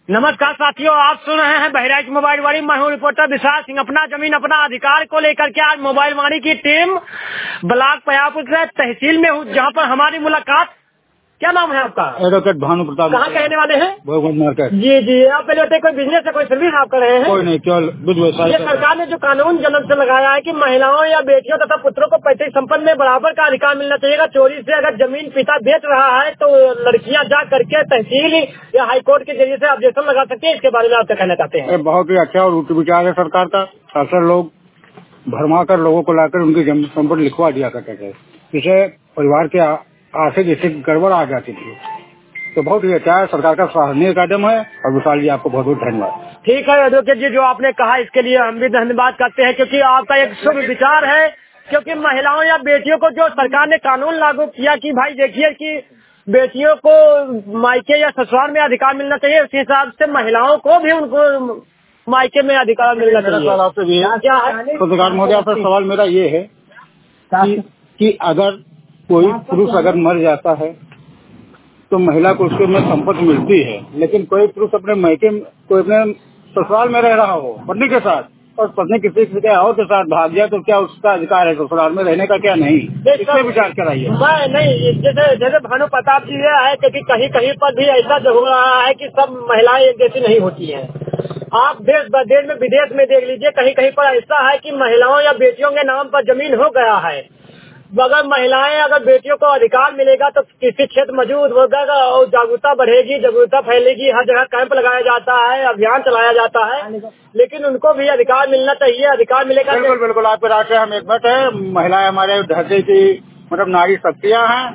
नमस्कार साथियों, आप सुन रहे हैं बहराइच मोबाइल वाणी। मैं हूं रिपोर्टर विशाल सिंह। अपना जमीन अपना अधिकार को लेकर के आज मोबाइल वाणी की टीम ब्लॉक पयापुर से तहसील में हूं, जहां पर हमारी मुलाकात। क्या नाम है आपका? एडवोकेट भानु प्रताप। कहाँ कहने वाले हैं? मार्केट। जी, आप पहले बताइए, कोई बिजनेस है, कोई सर्विस आप कर रहे हैं? कोई नहीं, केवल दूध व्यवसाय। ये सरकार ने जो कानून जन्म से लगाया है कि महिलाओं या बेटियों तथा पुत्रों को पैतृक संपत्ति में बराबर का अधिकार मिलना चाहिए। चोरी से अगर जमीन पिता बेच रहा है तो लड़कियां जा करके तहसील या हाईकोर्ट के जरिए से ऑब्जेक्शन लगा सकते हैं। इसके बारे में आप क्या कहना चाहते हैं? बहुत ही अच्छा और उच्च विचार है सरकार का। अक्सर लोग भरमा कर लोगों को लाकर उनकी जमीन संपत्ति लिखवा दिया करते थे, जिससे परिवार के आर्थिक स्थिति गड़बड़ आ जाती थी। तो बहुत ही अच्छा है, सरकार का सराहनीय कदम है। और विशाल जी, आपको बहुत बहुत धन्यवाद। ठीक है एडवोकेट जी, जो आपने कहा इसके लिए हम भी धन्यवाद करते हैं, क्योंकि आपका एक शुभ विचार है। क्योंकि महिलाओं या बेटियों को जो सरकार ने कानून लागू किया कि भाई देखिए कि बेटियों को मायके या ससुराल में अधिकार मिलना चाहिए, उसी हिसाब से महिलाओं को भी उनको मायके में अधिकार मिलना चाहिए। सवाल आपसे भी है, क्या है पत्रकार महोदय? आपका सवाल मेरा ये है कि अगर कोई पुरुष अगर मर जाता है तो महिला को उसके में संपत्ति मिलती है, लेकिन कोई पुरुष अपने मायके कोई अपने ससुराल में रह रहा हो पत्नी के साथ, और पत्नी किसी और के साथ भाग जाए, तो क्या उसका अधिकार है ससुराल में रहने का? क्या नहीं, इसमें विचार कराइए। नहीं, जैसे भानु प्रताप जी ये है, क्योंकि कहीं कहीं पर भी ऐसा जो हो रहा है कि सब महिलाएं एक जैसी नहीं होती हैं। आप देश में विदेश में देख लीजिए, कहीं कहीं पर ऐसा है कि महिलाओं या बेटियों के नाम पर जमीन हो गया है। अगर बेटियों को अधिकार मिलेगा तो किसी क्षेत्र मौजूद होगा और जागरूकता बढ़ेगी, जागरूकता फैलेगी। हर जगह कैंप लगाया जाता है, अभियान चलाया जाता है, लेकिन उनको भी अधिकार मिलना चाहिए। अधिकार मिलेगा। बिल्कुल, आपके राष्ट्र हम एकमत है। महिलाएं हमारे धरती की नारी शक्तियां हैं।